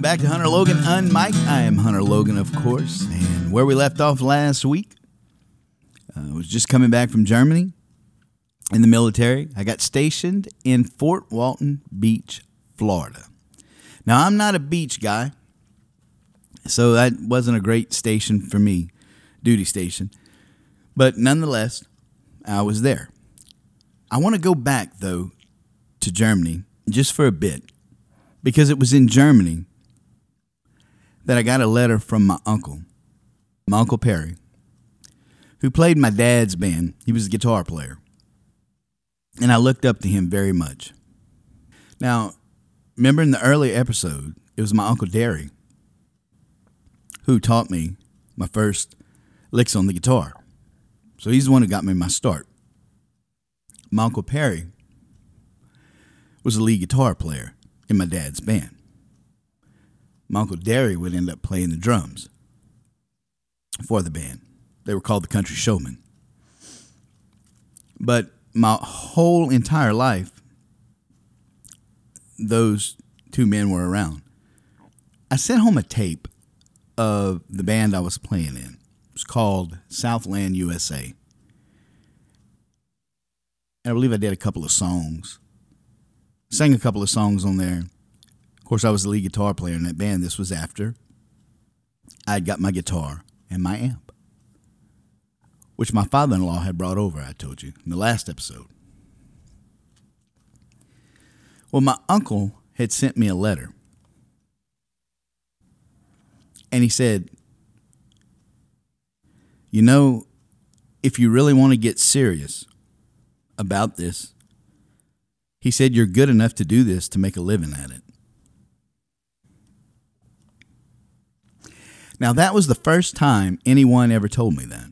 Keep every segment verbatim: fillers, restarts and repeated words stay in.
back to Hunter Logan Unmiked. I am Hunter Logan, of course, and where we left off last week, I uh, was just coming back from Germany in the military. I got stationed in Fort Walton Beach, Florida. Now, I'm not a beach guy, so that wasn't a great station for me, duty station, but nonetheless, I was there. I want to go back, though, to Germany just for a bit, because it was in Germany that I got a letter from my uncle, my Uncle Perry, who played my dad's band. He was a guitar player, and I looked up to him very much. Now, remember in the early episode, it was my Uncle Derry who taught me my first licks on the guitar. So he's the one who got me my start. My Uncle Perry was a lead guitar player in my dad's band. My Uncle Derry would end up playing the drums for the band. They were called the Country Showmen. But my whole entire life, those two men were around. I sent home a tape of the band I was playing in. It was called Southland U S A. And I believe I did a couple of songs. Sang a couple of songs on there. Of course, I was the lead guitar player in that band. This was after I'd got my guitar and my amp, which my father-in-law had brought over, I told you, in the last episode. Well, my uncle had sent me a letter. And he said, you know, if you really want to get serious about this, he said, you're good enough to do this to make a living at it. Now, that was the first time anyone ever told me that.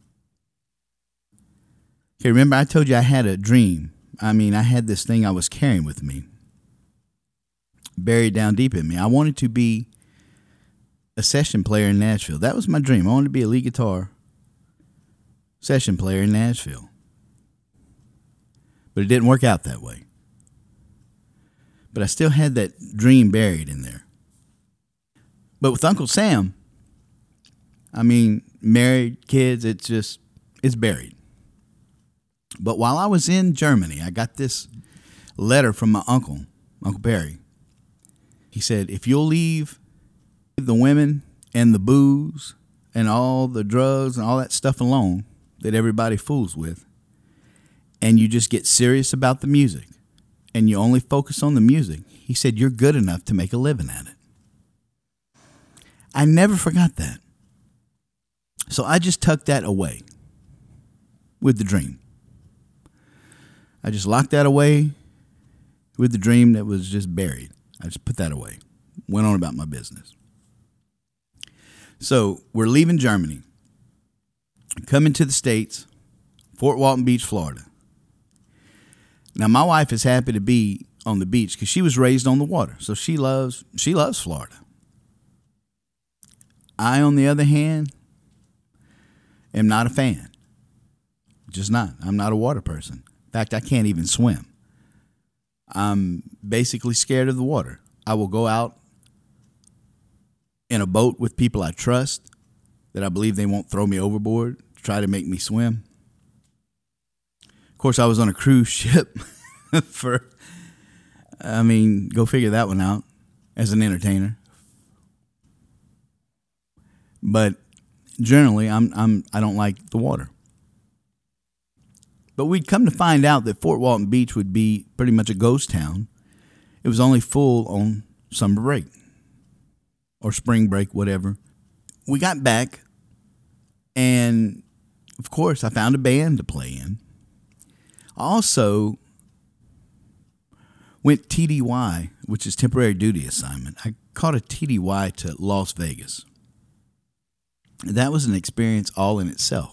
Okay, remember I told you I had a dream. I mean, I had this thing I was carrying with me, buried down deep in me. I wanted to be a session player in Nashville. That was my dream. I wanted to be a lead guitar session player in Nashville. But it didn't work out that way. But I still had that dream buried in there. But with Uncle Sam, I mean, married, kids, it's just, it's buried. But while I was in Germany, I got this letter from my uncle, Uncle Perry. He said, if you'll leave the women and the booze and all the drugs and all that stuff alone that everybody fools with, and you just get serious about the music, and you only focus on the music, he said, you're good enough to make a living at it. I never forgot that. So I just tucked that away with the dream. I just locked that away with the dream that was just buried. I just put that away. Went on about my business. So we're leaving Germany, coming to the States, Fort Walton Beach, Florida. Now, my wife is happy to be on the beach because she was raised on the water. So she loves, she loves Florida. I, on the other hand, am not a fan. Just not. I'm not a water person. In fact, I can't even swim. I'm basically scared of the water. I will go out in a boat with people I trust that I believe they won't throw me overboard to try to make me swim. Of course, I was on a cruise ship for, I mean, go figure that one out as an entertainer. But generally, I'm I'm I don't like the water. But we'd come to find out that Fort Walton Beach would be pretty much a ghost town. It was only full on summer break or spring break, whatever. We got back, and of course, I found a band to play in. I also went T D Y, which is temporary duty assignment. I caught a T D Y to Las Vegas. That was an experience all in itself.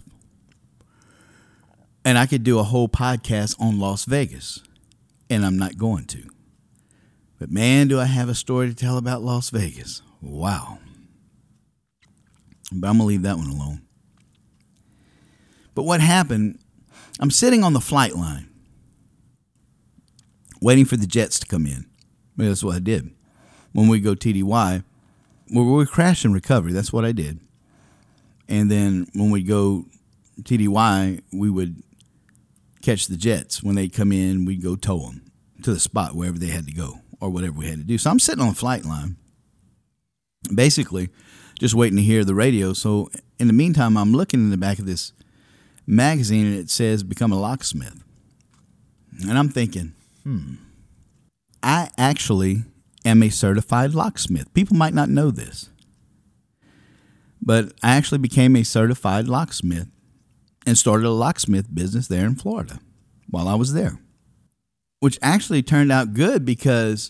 And I could do a whole podcast on Las Vegas, and I'm not going to. But man, do I have a story to tell about Las Vegas. Wow. But I'm going to leave that one alone. But what happened, I'm sitting on the flight line, waiting for the jets to come in. Well, that's what I did. when we go T D Y, we we crash and recovery. That's what I did. And then when we go T D Y, we would catch the jets. When they come in, we'd go tow them to the spot wherever they had to go or whatever we had to do. So I'm sitting on the flight line, basically just waiting to hear the radio. So in the meantime, I'm looking in the back of this magazine and it says become a locksmith. And I'm thinking, hmm, I actually am a certified locksmith. People might not know this, but I actually became a certified locksmith and started a locksmith business there in Florida while I was there, which actually turned out good because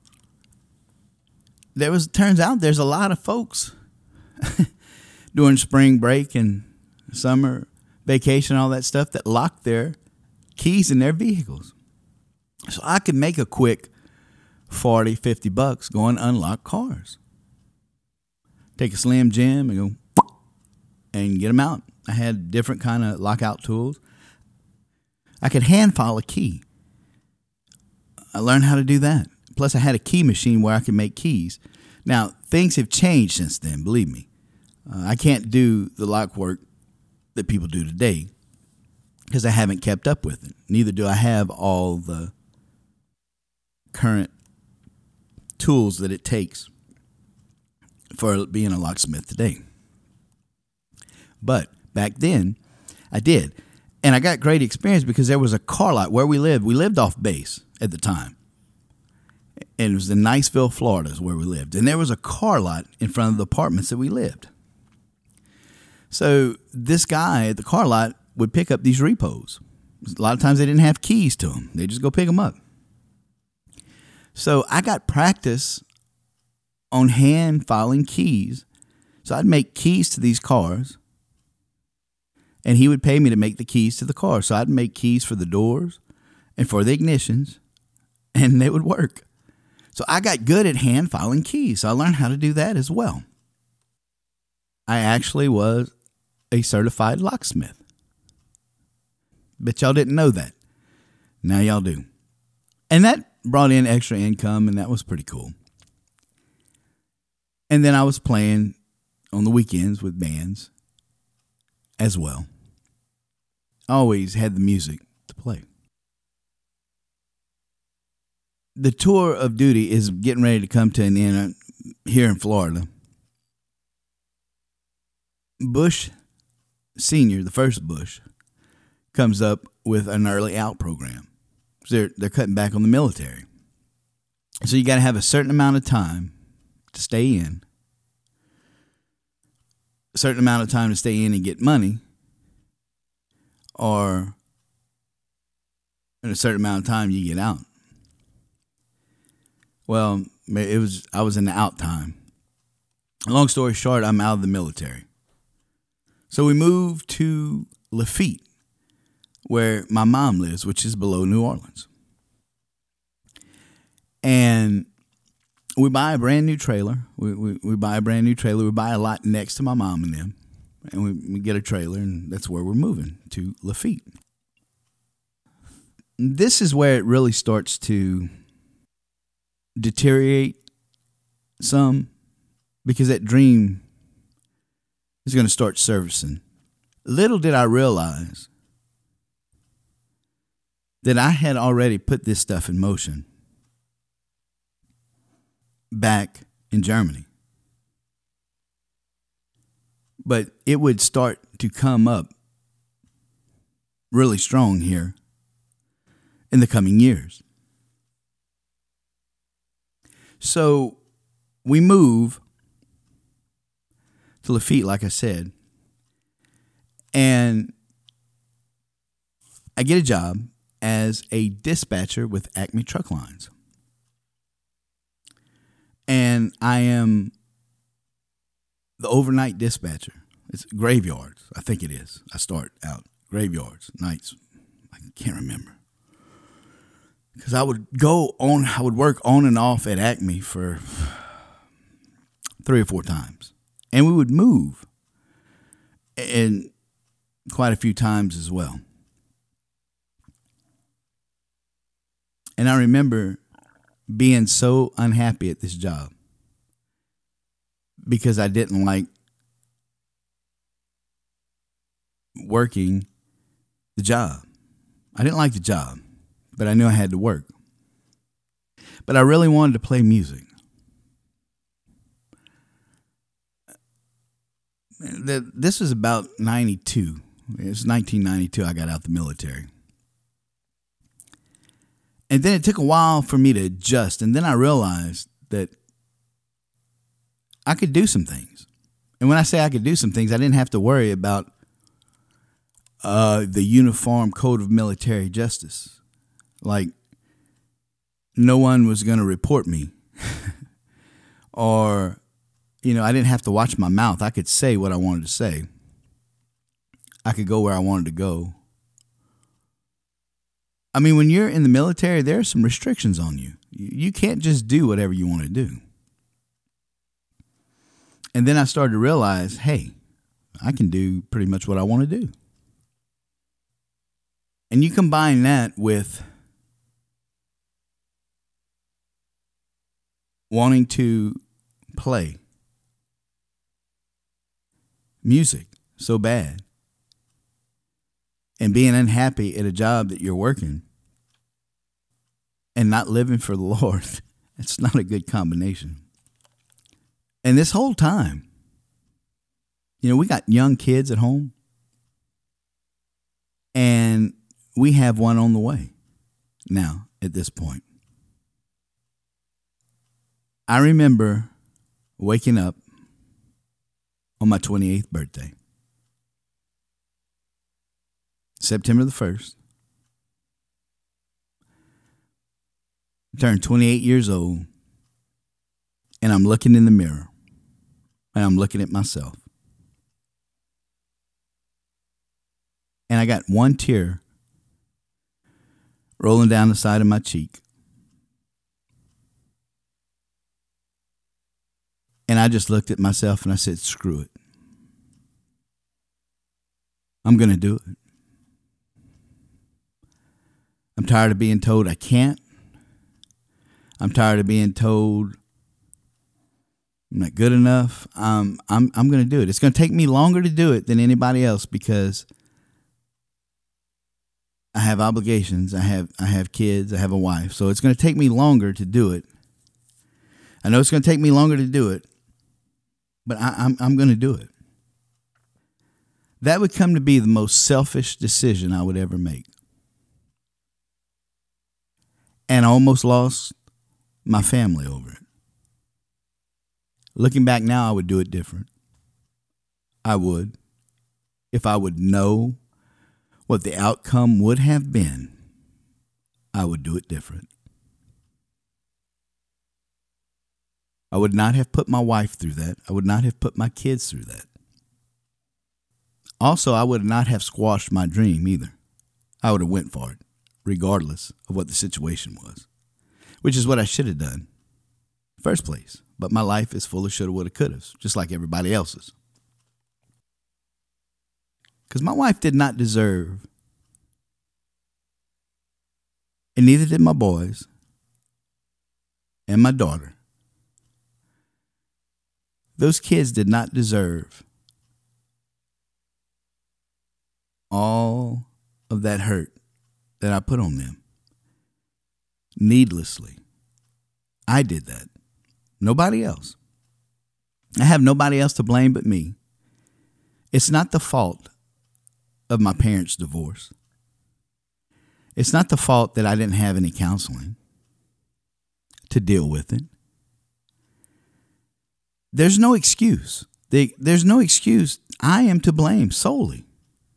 there was, turns out there's a lot of folks during spring break and summer vacation, all that stuff, that lock their keys in their vehicles. So I could make a quick forty, fifty bucks going to unlock cars. Take a Slim Jim and go and get them out. I had different kind of lockout tools. I could hand file a key. I learned how to do that. Plus I had a key machine where I could make keys. Now, things have changed since then, believe me. Uh, I can't do the lock work that people do today because I haven't kept up with it. Neither do I have all the current tools that it takes for being a locksmith today. But back then, I did. And I got great experience because there was a car lot where we lived. We lived off base at the time. And it was in Niceville, Florida is where we lived. And there was a car lot in front of the apartments that we lived. So this guy at the car lot would pick up these repos. A lot of times they didn't have keys to them. They just go pick them up. So I got practice on hand filing keys. So I'd make keys to these cars, and he would pay me to make the keys to the car. So I'd make keys for the doors and for the ignitions, and they would work. So I got good at hand filing keys. So I learned how to do that as well. I actually was a certified locksmith. Bet y'all didn't know that. Now y'all do. And that brought in extra income, and that was pretty cool. And then I was playing on the weekends with bands as well. I always had the music to play. The tour of duty is getting ready to come to an end here in Florida. Bush Senior, the first Bush, comes up with an early out program. So they're, they're cutting back on the military. So you got to have a certain amount of time to stay in, a certain amount of time to stay in and get money, or in a certain amount of time you get out. Well, it was I was in the out time. Long story short, I'm out of the military. So we moved to Lafitte, where my mom lives, which is below New Orleans. And we buy a brand new trailer. We, we we buy a brand new trailer. We buy a lot next to my mom and them. And we, we get a trailer, and that's where we're moving, to Lafitte. This is where it really starts to deteriorate some, because that dream is going to start servicing. Little did I realize that I had already put this stuff in motion back in Germany. But it would start to come up really strong here in the coming years. So we move to Lafitte, like I said, and I get a job as a dispatcher with Acme Truck Lines. And I am the overnight dispatcher. It's graveyards, I think it is. I start out graveyards, nights. I can't remember. Because I would go on, I would work on and off at Acme for three or four times. And we would move, and quite a few times as well. And I remember being so unhappy at this job. because I didn't like working the job. I didn't like the job, but I knew I had to work. But I really wanted to play music. This was about ninety-two. It was nineteen ninety-two I got out the military. And then it took a while for me to adjust. And then I realized that I could do some things. And when I say I could do some things, I didn't have to worry about uh, the Uniform Code of Military Justice. Like, no one was going to report me. Or, you know, I didn't have to watch my mouth. I could say what I wanted to say. I could go where I wanted to go. I mean, when you're in the military, there are some restrictions on you. You can't just do whatever you want to do. And then I started to realize, hey, I can do pretty much what I want to do. And you combine that with wanting to play music so bad and being unhappy at a job that you're working and not living for the Lord. It's not a good combination. And this whole time, you know, we got young kids at home, and we have one on the way now at this point. I remember waking up on my twenty-eighth birthday, September the first. I turned twenty-eight years old, and I'm looking in the mirror, and I'm looking at myself. And I got one tear rolling down the side of my cheek. And I just looked at myself and I said, screw it. I'm going to do it. I'm tired of being told I can't. I'm tired of being told I'm not good enough. Um, I'm I'm going to do it. It's going to take me longer to do it than anybody else because I have obligations. I have I have kids. I have a wife. So it's going to take me longer to do it. I know it's going to take me longer to do it, but I, I'm I'm going to do it. That would come to be the most selfish decision I would ever make. And I almost lost my family over it. Looking back now, I would do it different. I would. If I would know what the outcome would have been, I would do it different. I would not have put my wife through that. I would not have put my kids through that. Also, I would not have squashed my dream either. I would have went for it, regardless of what the situation was, which is what I should have done in the first place. But my life is full of shoulda, woulda, couldas, just like everybody else's. Because my wife did not deserve, and neither did my boys and my daughter. Those kids did not deserve all of that hurt that I put on them needlessly. I did that. Nobody else. I have nobody else to blame but me. It's not the fault of my parents' divorce. It's not the fault that I didn't have any counseling to deal with it. There's no excuse. There's no excuse. I am to blame solely.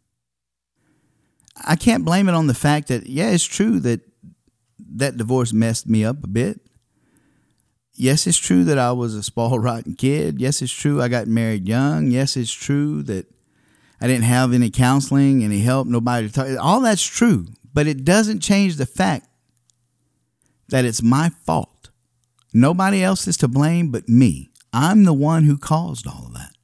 I can't blame it on the fact that, yeah, it's true that that divorce messed me up a bit. Yes, it's true that I was a spoiled, rotten kid. Yes, it's true I got married young. Yes, it's true that I didn't have any counseling, any help, nobody to talk. All that's true, but it doesn't change the fact that it's my fault. Nobody else is to blame but me. I'm the one who caused all of that.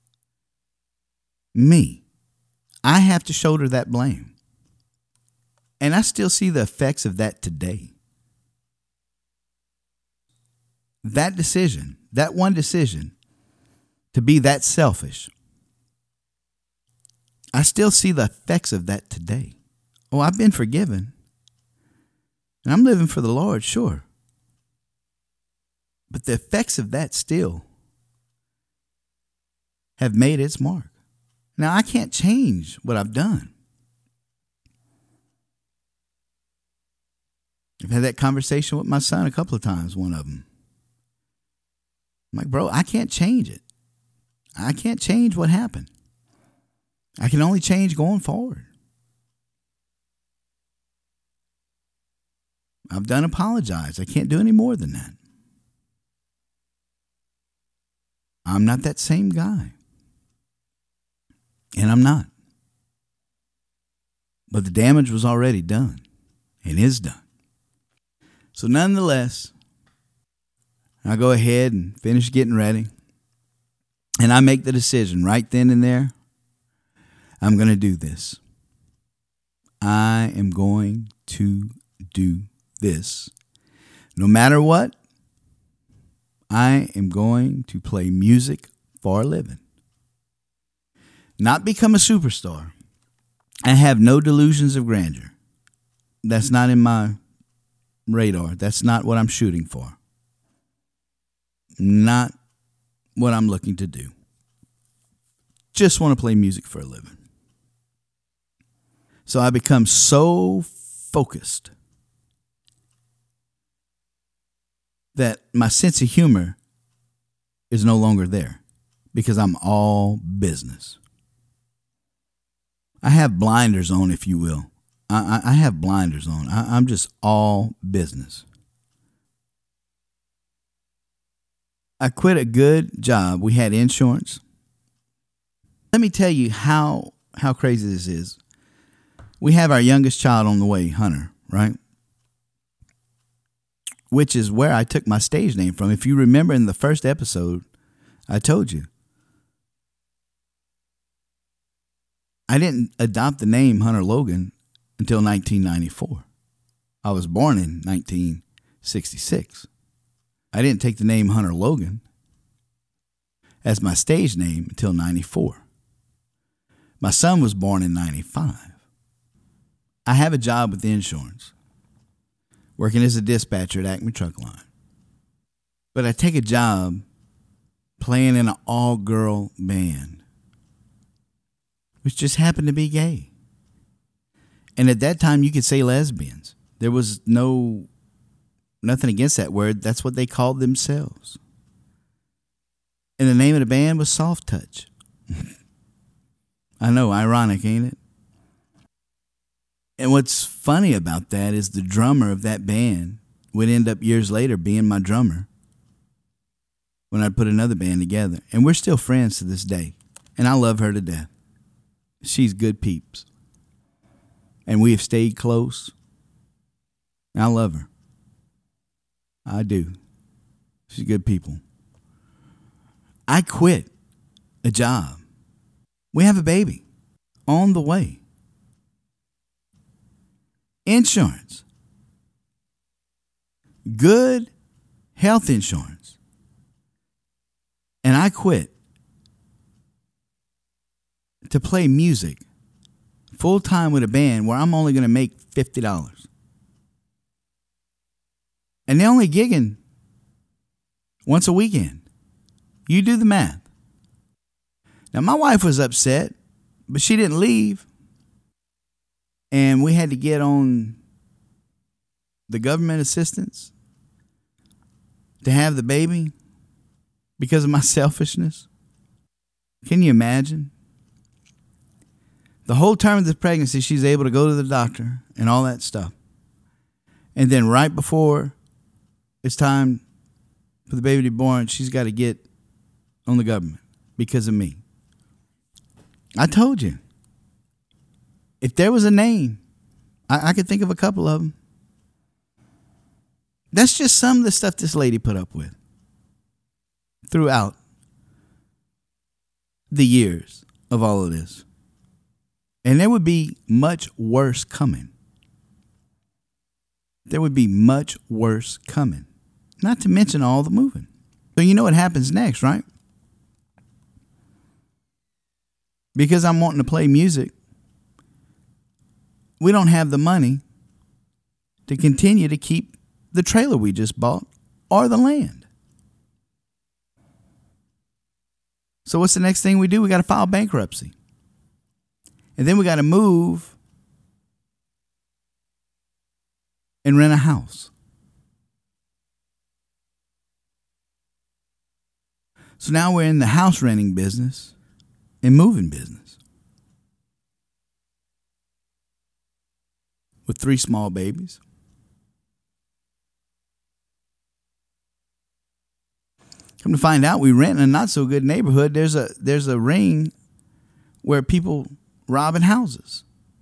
Me. I have to shoulder that blame. And I still see the effects of that today. That decision, that one decision, to be that selfish. I still see the effects of that today. Oh, I've been forgiven. And I'm living for the Lord, sure. But the effects of that still have made its mark. Now, I can't change what I've done. I've had that conversation with my son a couple of times, one of them. I'm like, bro, I can't change it. I can't change what happened. I can only change going forward. I've done apologize. I can't do any more than that. I'm not that same guy. And I'm not. But the damage was already done and is done. So nonetheless, I go ahead and finish getting ready. And I make the decision right then and there. I'm going to do this. I am going to do this. No matter what, I am going to play music for a living. Not become a superstar. I have no delusions of grandeur. That's not in my radar. That's not what I'm shooting for. Not what I'm looking to do. Just want to play music for a living. So I become so focused that my sense of humor is no longer there because I'm all business. I have blinders on, if you will. I, I, I have blinders on. I, I'm just all business. I quit a good job. We had insurance. Let me tell you how, how crazy this is. We have our youngest child on the way, Hunter, right? Which is where I took my stage name from. If you remember in the first episode, I told you. I didn't adopt the name Hunter Logan until nineteen ninety-four. I was born in nineteen sixty-six. I didn't take the name Hunter Logan as my stage name until ninety-four. My son was born in ninety-five. I have a job with insurance, working as a dispatcher at Acme Truck Line. But I take a job playing in an all-girl band, which just happened to be gay. And at that time, you could say lesbians. There was no, nothing against that word. That's what they called themselves. And the name of the band was Soft Touch. I know, ironic, ain't it? And what's funny about that is the drummer of that band would end up years later being my drummer when I put another band together. And we're still friends to this day. And I love her to death. She's good peeps. And we have stayed close. And I love her. I do. She's good people. I quit a job. We have a baby on the way. Insurance. Good health insurance. And I quit to play music full time with a band where I'm only going to make fifty dollars. And they're only gigging once a weekend. You do the math. Now, my wife was upset, but she didn't leave. And we had to get on the government assistance to have the baby because of my selfishness. Can you imagine? The whole term of the pregnancy, she's able to go to the doctor and all that stuff. And then right before it's time for the baby to be born, she's got to get on the government because of me. I told you. If there was a name, I, I could think of a couple of them. That's just some of the stuff this lady put up with throughout the years of all of this. And there would be much worse coming. There would be much worse coming. Not to mention all the moving. So you know what happens next, right? because I'm wanting to play music, we don't have the money to continue to keep the trailer we just bought or the land. So what's the next thing we do? We got to file bankruptcy. And then we got to move and rent a house. So now we're in the house renting business and moving business with three small babies. Come to find out, we rent in a not so good neighborhood. There's a there's a ring where people robbing houses.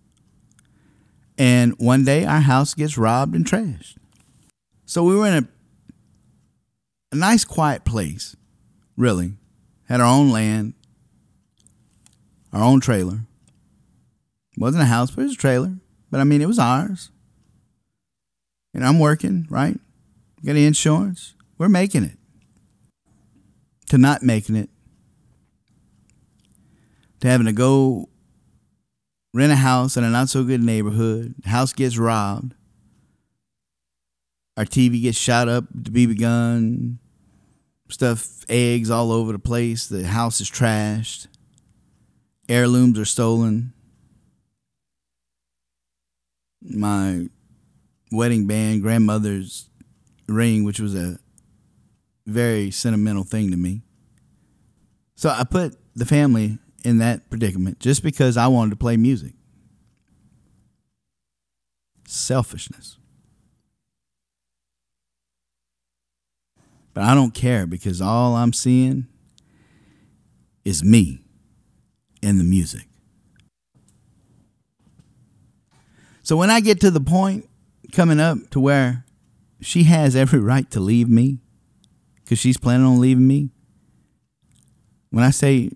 And one day our house gets robbed and trashed. So we were in a, a nice quiet place, really. Had our own land, our own trailer. Wasn't a house, but it was a trailer. But I mean, it was ours. And I'm working, right? Got the insurance. We're making it. To not making it. To having to go rent a house in a not so good neighborhood. The house gets robbed. Our T V gets shot up, the B B gun, stuff, eggs all over the place. The house is trashed. Heirlooms are stolen. My wedding band, grandmother's ring, which was a very sentimental thing to me. So I put the family in that predicament just because I wanted to play music. Selfishness. But I don't care because all I'm seeing is me and the music. So when I get to the point coming up to where she has every right to leave me because she's planning on leaving me, when I say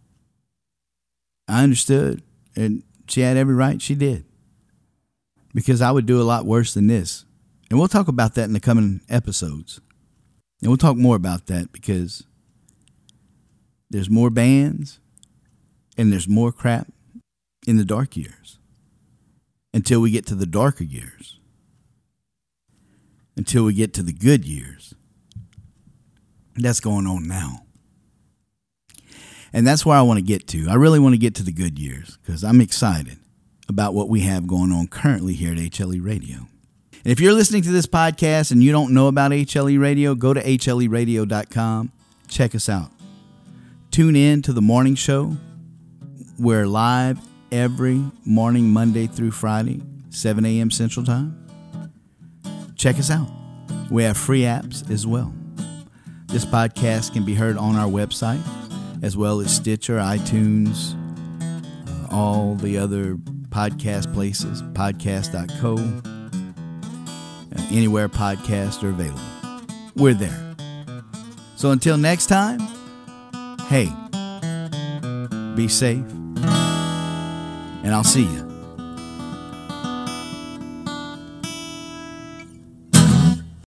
I understood and she had every right, she did. Because I would do a lot worse than this. And we'll talk about that in the coming episodes. And we'll talk more about that because there's more bands and there's more crap in the dark years. Until we get to the darker years. Until we get to the good years. That's going on now. And that's where I want to get to. I really want to get to the good years because I'm excited about what we have going on currently here at H L E Radio. And if you're listening to this podcast and you don't know about H L E Radio, go to H L E radio dot com. Check us out. Tune in to the morning show. We're live every morning, Monday through Friday, seven a.m. Central Time. Check us out. We have free apps as well. This podcast can be heard on our website, as well as Stitcher, iTunes, uh, all the other podcast places, podcast dot co, uh, anywhere podcasts are available. We're there. So until next time, hey, be safe, and I'll see you